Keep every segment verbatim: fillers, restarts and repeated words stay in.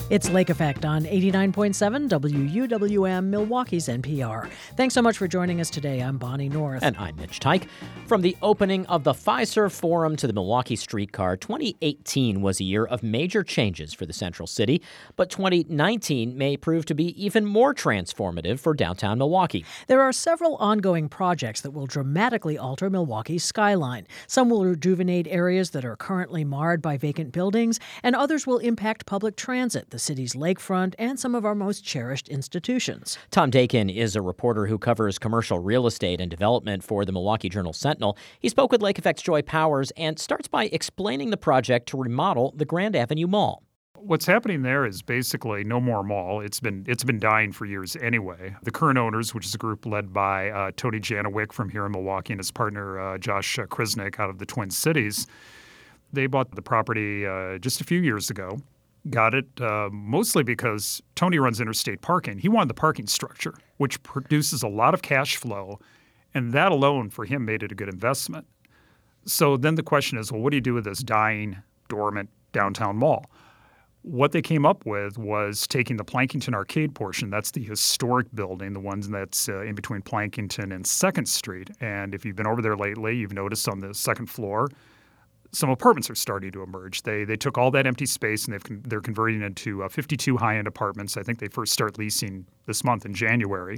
It's Lake Effect on eighty-nine point seven W U W M, Milwaukee's N P R. Thanks so much for joining us today. I'm Bonnie North. And I'm Mitch Teich. From the opening of the Fiserv Forum to the Milwaukee streetcar, twenty eighteen was a year of major changes for the Central City, but twenty nineteen may prove to be even more transformative for downtown Milwaukee. There are several ongoing projects that will dramatically alter Milwaukee's skyline. Some will rejuvenate areas that are currently marred by vacant buildings, and others will impact public transit, the city's lakefront, and some of our most cherished institutions. Tom Dakin is a reporter who covers commercial real estate and development for the Milwaukee Journal-Sentinel. He spoke with Lake Effect's Joy Powers and starts by explaining the project to remodel the Grand Avenue Mall. What's happening there is basically no more mall. It's been it's been dying for years anyway. The current owners, which is a group led by uh, Tony Janowick from here in Milwaukee and his partner uh, Josh uh, Krisnick out of the Twin Cities, they bought the property uh, just a few years ago. Got it uh, mostly because Tony runs interstate parking. He wanted the parking structure, which produces a lot of cash flow, and that alone for him made it a good investment. So then the question is, well, what do you do with this dying, dormant downtown mall? What they came up with was taking the Plankington Arcade portion. That's the historic building, the one that's uh, in between Plankington and second Street. And if you've been over there lately, you've noticed on the second floor, some apartments are starting to emerge. They they took all that empty space and they've con- they're converting it into uh, fifty-two high-end apartments. I think they first start leasing this month in January.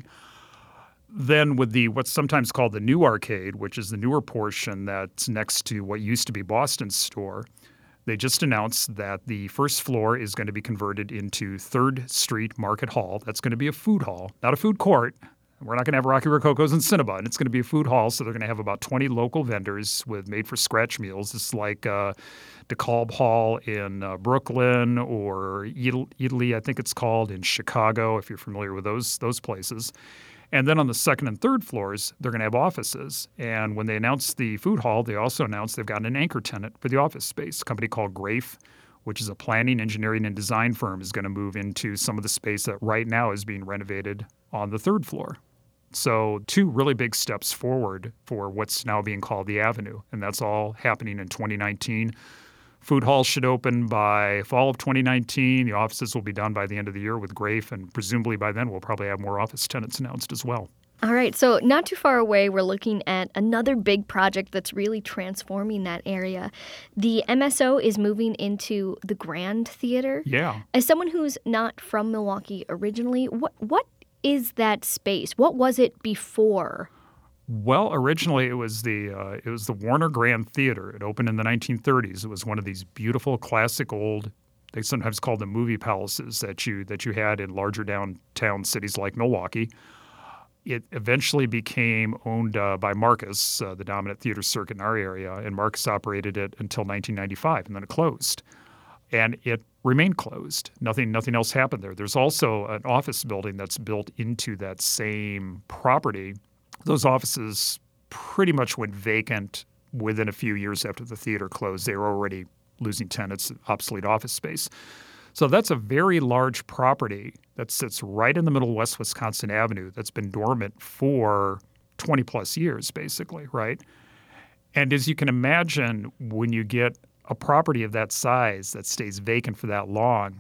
Then with the what's sometimes called the new arcade, which is the newer portion that's next to what used to be Boston's store, they just announced that the first floor is going to be converted into third Street Market Hall. That's going to be a food hall, not a food court. We're not going to have Rocky Rococo's and Cinnabon. It's going to be a food hall, so they're going to have about twenty local vendors with made-for-scratch meals. It's like uh, DeKalb Hall in uh, Brooklyn or Italy, I think it's called, in Chicago, if you're familiar with those those places. And then on the second and third floors, they're going to have offices. And when they announced the food hall, they also announced they've got an anchor tenant for the office space. A company called Grafe, which is a planning, engineering, and design firm, is going to move into some of the space that right now is being renovated on the third floor. So two really big steps forward for what's now being called the Avenue, and that's all happening in twenty nineteen. Food halls should open by fall of twenty nineteen. The offices will be done by the end of the year with Grafe, and presumably by then we'll probably have more office tenants announced as well. All right, so not too far away, we're looking at another big project that's really transforming that area. The M S O is moving into the Grand Theater. Yeah. As someone who's not from Milwaukee originally, what what is that space? What was it before? Well, originally it was the uh, it was the Warner Grand Theater. It opened in the nineteen thirties. It was one of these beautiful, classic old, they sometimes call them movie palaces that you that you had in larger downtown cities like Milwaukee. It eventually became owned uh, by Marcus, uh, the dominant theater circuit in our area, and Marcus operated it until nineteen ninety-five, and then it closed. And it remained closed. Nothing nothing else happened there. There's also an office building that's built into that same property. Those offices pretty much went vacant within a few years after the theater closed. They were already losing tenants, obsolete office space. So that's a very large property that sits right in the middle of West Wisconsin Avenue that's been dormant for twenty plus years, basically, right? And as you can imagine, when you get a property of that size that stays vacant for that long,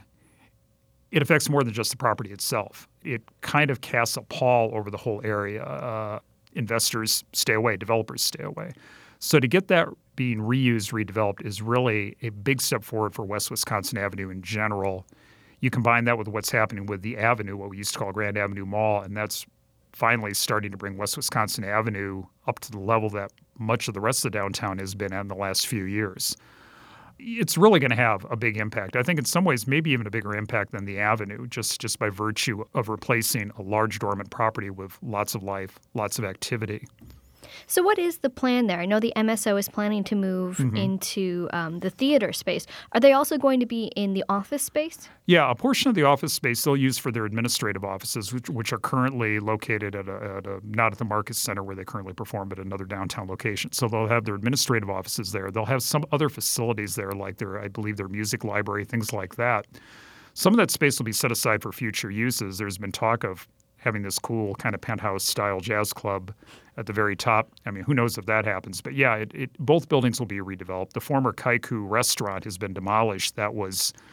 it affects more than just the property itself. It kind of casts a pall over the whole area. Uh, investors stay away, developers stay away. So to get that being reused, redeveloped is really a big step forward for West Wisconsin Avenue in general. You combine that with what's happening with the Avenue, what we used to call Grand Avenue Mall, and that's finally starting to bring West Wisconsin Avenue up to the level that much of the rest of the downtown has been at in the last few years. It's really going to have a big impact. I think in some ways maybe even a bigger impact than the Avenue, just, just by virtue of replacing a large dormant property with lots of life, lots of activity. So what is the plan there? I know the M S O is planning to move mm-hmm. into um, the theater space. Are they also going to be in the office space? Yeah, a portion of the office space they'll use for their administrative offices, which, which are currently located at a, at a not at the Marcus Center where they currently perform, but another downtown location. So they'll have their administrative offices there. They'll have some other facilities there, like their, I believe, their music library, things like that. Some of that space will be set aside for future uses. There's been talk of having this cool kind of penthouse-style jazz club at the very top. I mean, who knows if that happens? But yeah, it, it, both buildings will be redeveloped. The former Kaiku restaurant has been demolished. That was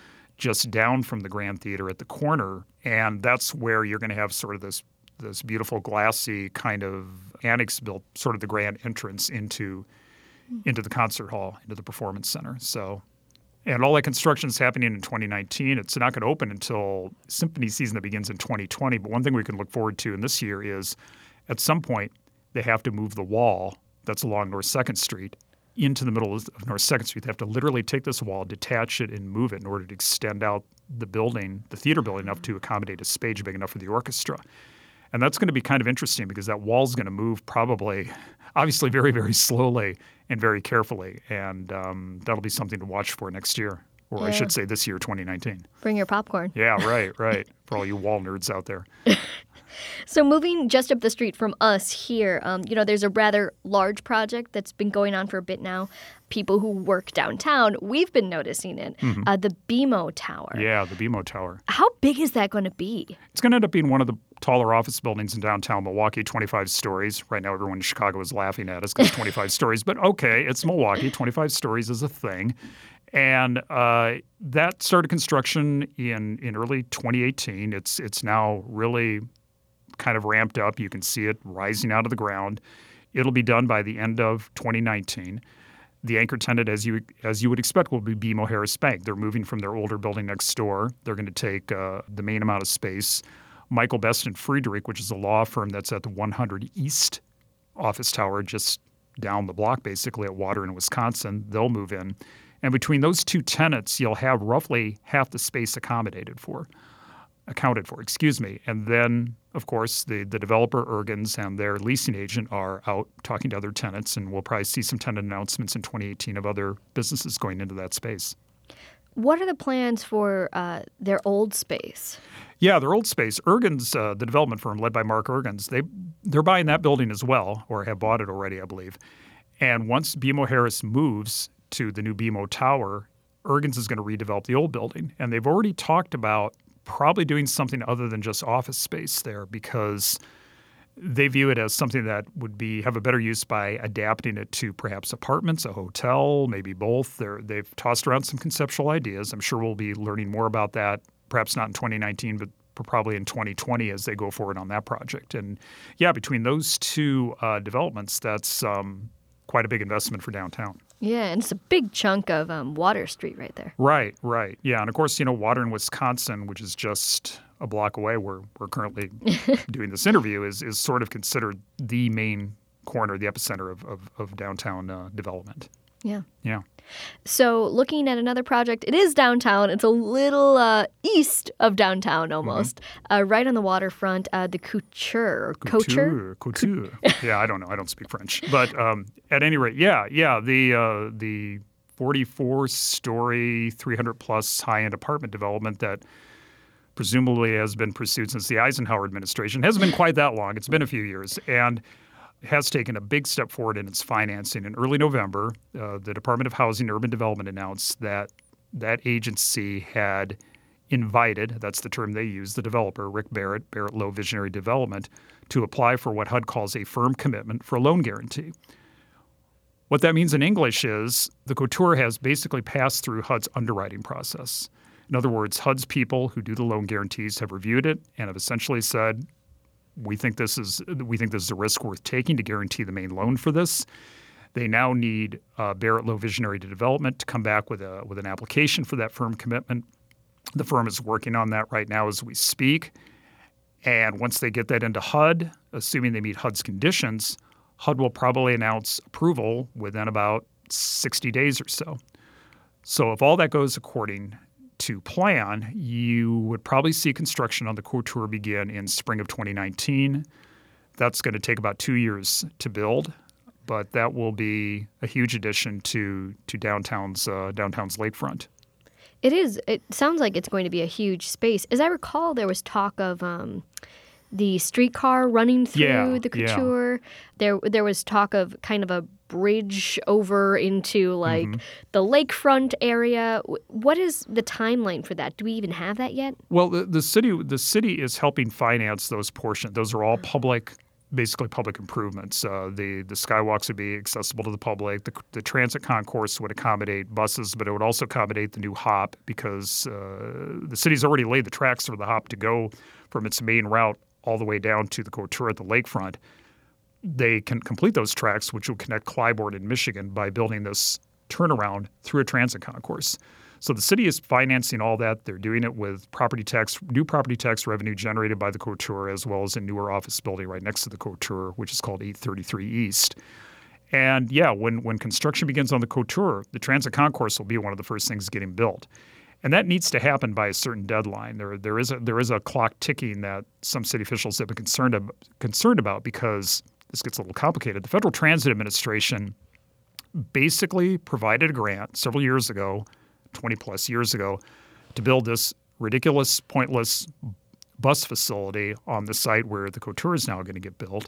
just down from the Grand Theater at the corner. And that's where you're going to have sort of this this beautiful glassy kind of annex built, sort of the grand entrance into into the concert hall, into the performance center. So, and all that construction is happening in twenty nineteen. It's not going to open until symphony season that begins in twenty twenty. But one thing we can look forward to in this year is at some point they have to move the wall that's along North second Street into the middle of North second Street. They have to literally take this wall, detach it, and move it in order to extend out the building, the theater building, enough to accommodate a stage big enough for the orchestra. And that's going to be kind of interesting because that wall's going to move probably, obviously very, very slowly and very carefully. And um, that'll be something to watch for next year, or yeah. I should say this year, twenty nineteen. Bring your popcorn. Yeah, right, right. For all you wall nerds out there. So moving just up the street from us here, um, you know, there's a rather large project that's been going on for a bit now. People who work downtown, we've been noticing it, mm-hmm. uh, the B M O Tower. Yeah, the B M O Tower. How big is that going to be? It's going to end up being one of the taller office buildings in downtown Milwaukee, twenty-five stories. Right now, everyone in Chicago is laughing at us because it's twenty-five stories. But okay, it's Milwaukee. twenty-five stories is a thing. And uh, that started construction in, in early twenty eighteen. It's it's now really kind of ramped up. You can see it rising out of the ground. It'll be done by the end of twenty nineteen. The anchor tenant, as you as you would expect, will be B M O Harris Bank. They're moving from their older building next door. They're going to take uh, the main amount of space. Michael Best and Friedrich, which is a law firm that's at the one hundred East office tower, just down the block basically at Water in Wisconsin, they'll move in. And between those two tenants, you'll have roughly half the space accommodated for, accounted for, excuse me. And then, of course, the, the developer, Ergens, and their leasing agent are out talking to other tenants, and we'll probably see some tenant announcements in twenty eighteen of other businesses going into that space. What are the plans for uh, their old space? Yeah, their old space. Ergens, uh, the development firm led by Mark Ergens, they, they're buying that building as well, or have bought it already, I believe. And once B M O Harris moves to the new B M O Tower, Ergens is going to redevelop the old building. And they've already talked about probably doing something other than just office space there because they view it as something that would be have a better use by adapting it to perhaps apartments, a hotel, maybe both. They're, they've tossed around some conceptual ideas. I'm sure we'll be learning more about that, perhaps not in twenty nineteen, but probably in twenty twenty as they go forward on that project. And yeah, between those two uh, developments, that's um, quite a big investment for downtown. Yeah, and it's a big chunk of um, Water Street right there. Right, right. Yeah, and of course, you know, Water in Wisconsin, which is just a block away where we're currently doing this interview, is is sort of considered the main corner, the epicenter of, of, of downtown uh, development. Yeah. Yeah. So looking at another project, it is downtown. It's a little uh, east of downtown almost, mm-hmm. uh, right on the waterfront, uh, the Couture. Couture. Couture. Yeah, I don't know. I don't speak French. But um, at any rate, yeah, yeah, the uh, the forty-four story, three hundred plus high-end apartment development that presumably has been pursued since the Eisenhower administration. It hasn't been quite that long. It's been a few years. And has taken a big step forward in its financing. In early November, uh, the Department of Housing and Urban Development announced that that agency had invited, that's the term they use, the developer, Rick Barrett, Barrett Lowe Visionary Development, to apply for what H U D calls a firm commitment for a loan guarantee. What that means in English is the Couture has basically passed through H U D's underwriting process. In other words, H U D's people who do the loan guarantees have reviewed it and have essentially said, We think this is we think this is a risk worth taking to guarantee the main loan for this. They now need uh, Barrett Lowe Visionary Development to come back with a with an application for that firm commitment. The firm is working on that right now as we speak. And once they get that into H U D, assuming they meet H U D's conditions, H U D will probably announce approval within about sixty days or so. So if all that goes according to plan, you would probably see construction on the Couture begin in spring of twenty nineteen. That's going to take about two years to build, but that will be a huge addition to to downtown's uh, downtown's lakefront. It is. It sounds like it's going to be a huge space. As I recall, there was talk of um, the streetcar running through yeah, the Couture. Yeah. There, there was talk of kind of a bridge over into like mm-hmm. the lakefront area. What is the timeline for that? Do we even have that yet? Well, the, the city the city is helping finance those portions. Those are all public basically public improvements. Uh, the the skywalks would be accessible to the public. The, the transit concourse would accommodate buses, but it would also accommodate the new hop because uh, the city's already laid the tracks for the hop to go from its main route all the way down to the Couture at the lakefront. They can complete those tracks, which will connect Clybourne and Michigan, by building this turnaround through a transit concourse. So the city is financing all that. They're doing it with property tax, new property tax revenue generated by the Couture, as well as a newer office building right next to the Couture, which is called eight thirty-three East. And yeah, when, when construction begins on the Couture, the transit concourse will be one of the first things getting built. And that needs to happen by a certain deadline. There, there is a there is a clock ticking that some city officials have been concerned ab- concerned about because this gets a little complicated. The Federal Transit Administration basically provided a grant several years ago, twenty plus years ago, to build this ridiculous, pointless bus facility on the site where the Couture is now going to get built.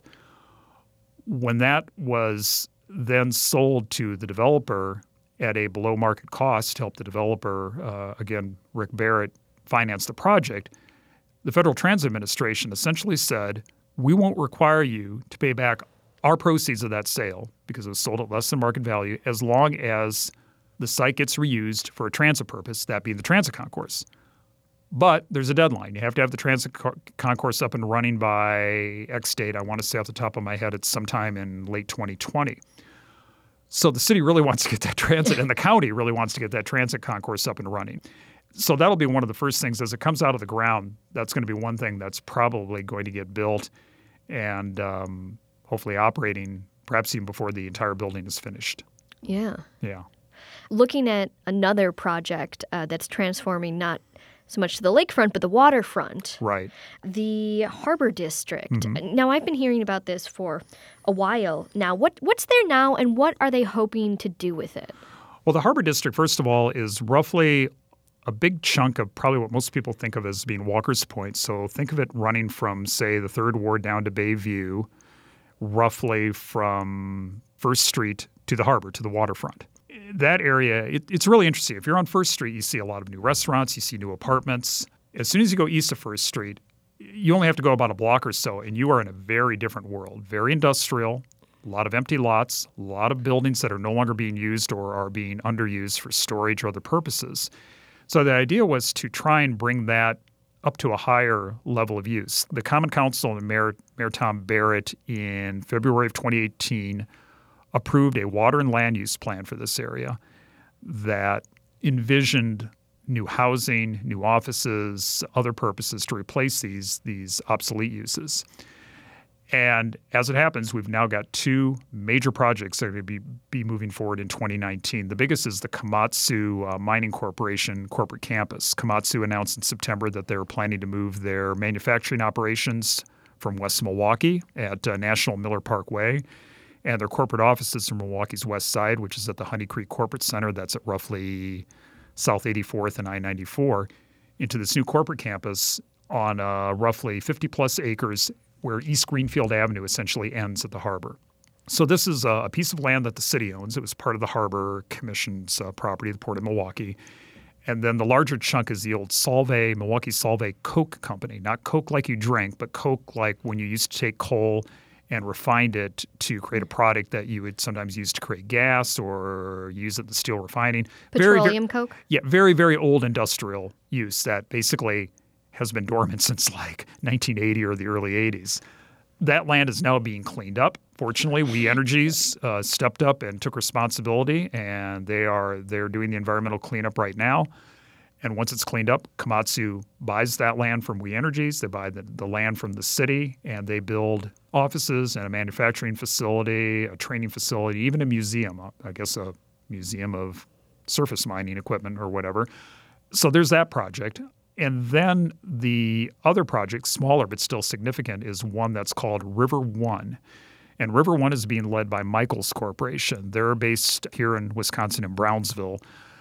When that was then sold to the developer at a below market cost to help the developer, uh, again, Rick Barrett, finance the project, the Federal Transit Administration essentially said, we won't require you to pay back our proceeds of that sale because it was sold at less than market value as long as the site gets reused for a transit purpose, that being the transit concourse. But there's a deadline. You have to have the transit co- concourse up and running by X date. I want to say off the top of my head it's sometime in late twenty twenty. So the city really wants to get that transit, and the county really wants to get that transit concourse up and running. So that'll be one of the first things as it comes out of the ground. That's going to be one thing that's probably going to get built and um, hopefully operating perhaps even before the entire building is finished. Yeah. Yeah. Looking at another project uh, that's transforming not so much the lakefront, but the waterfront. Right. The Harbor District. Mm-hmm. Now, I've been hearing about this for a while now. What What's there now, and what are they hoping to do with it? Well, the Harbor District, first of all, is roughly a big chunk of probably what most people think of as being Walker's Point. So think of it running from, say, the Third Ward down to Bayview, roughly from First Street to the harbor, to the waterfront. That area, it, it's really interesting. If you're on First Street, you see a lot of new restaurants, you see new apartments. As soon as you go east of First Street, you only have to go about a block or so, and you are in a very different world. Very industrial, a lot of empty lots, a lot of buildings that are no longer being used or are being underused for storage or other purposes. So the idea was to try and bring that up to a higher level of use. The Common Council and Mayor, Mayor Tom Barrett in February of twenty eighteen approved a water and land use plan for this area that envisioned new housing, new offices, other purposes to replace these, these obsolete uses. And as it happens, we've now got two major projects that are going to be, be moving forward in twenty nineteen. The biggest is the Komatsu uh, Mining Corporation corporate campus. Komatsu announced in September that they're planning to move their manufacturing operations from West Milwaukee at uh, National Miller Parkway, and their corporate offices from Milwaukee's west side, which is at the Honey Creek Corporate Center, that's at roughly South eighty-fourth and I ninety-four, into this new corporate campus on uh, roughly fifty plus acres where East Greenfield Avenue essentially ends at the harbor. So this is a piece of land that the city owns. It was part of the Harbor Commission's uh, property, the Port of Milwaukee. And then the larger chunk is the old Solvay, Milwaukee Solvay Coke Company. Not Coke like you drink, but Coke like when you used to take coal and refined it to create a product that you would sometimes use to create gas or use it in steel refining. Petroleum very, very, coke? Yeah, very, very old industrial use that basically has been dormant since like nineteen eighty or the early eighties. That land is now being cleaned up. Fortunately, We Energies uh, stepped up and took responsibility, and they are they're doing the environmental cleanup right now. And once it's cleaned up, Komatsu buys that land from We Energies. They buy the, the land from the city, and they build offices and a manufacturing facility, a training facility, even a museum, I guess a museum of surface mining equipment or whatever. So there's that project. And then the other project, smaller but still significant, is one that's called River One. And River One is being led by Michaels Corporation. They're based here in Wisconsin in Brownsville,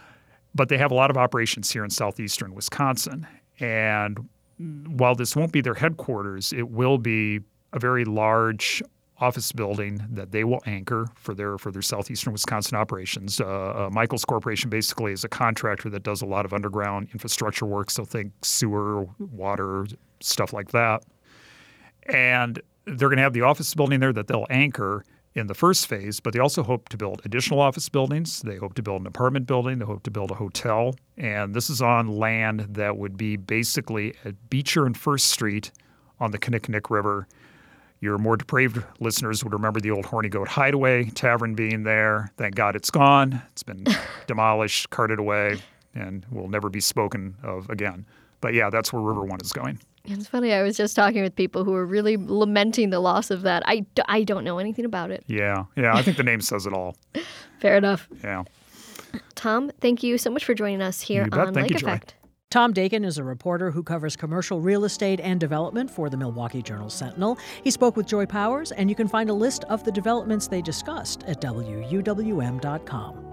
but they have a lot of operations here in southeastern Wisconsin. And while this won't be their headquarters, it will be a very large office building that they will anchor for their for their southeastern Wisconsin operations. Uh, uh, Michaels Corporation basically is a contractor that does a lot of underground infrastructure work, so think sewer, water, stuff like that. And they're going to have the office building there that they'll anchor in the first phase, but they also hope to build additional office buildings. They hope to build an apartment building. They hope to build a hotel. And this is on land that would be basically at Beecher and First Street on the Kinnickinnic River. Your more depraved listeners would remember the old Horny Goat Hideaway Tavern being there. Thank God it's gone. It's been demolished, carted away, and will never be spoken of again. But yeah, that's where River One is going. It's funny. I was just talking with people who were really lamenting the loss of that. I, I don't know anything about it. Yeah. Yeah. I think the name says it all. Fair enough. Yeah. Tom, thank you so much for joining us here You bet. on Thank Lake you, Joy. Effect. Tom Dakin is a reporter who covers commercial real estate and development for the Milwaukee Journal-Sentinel. He spoke with Joy Powers, and you can find a list of the developments they discussed at W U W M dot com.